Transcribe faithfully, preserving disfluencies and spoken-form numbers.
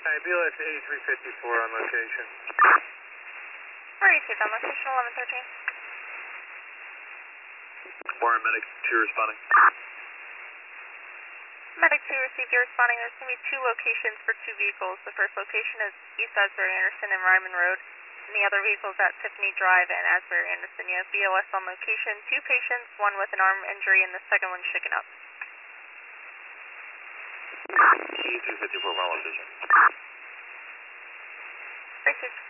Alright, B L S eighty-three fifty-four on location. Where are you safe on location, eleven thirteen? Warren Medic two responding. Medic two received, you're responding. There's going to be two locations for two vehicles. The first location is East Asbury Anderson and Ryman Road, and the other vehicle is at Tiffany Drive and Asbury Anderson. You have B O S on location, two patients, one with an arm injury, and the second one shaken up. eighty-three fifty-four, on location. Thank you.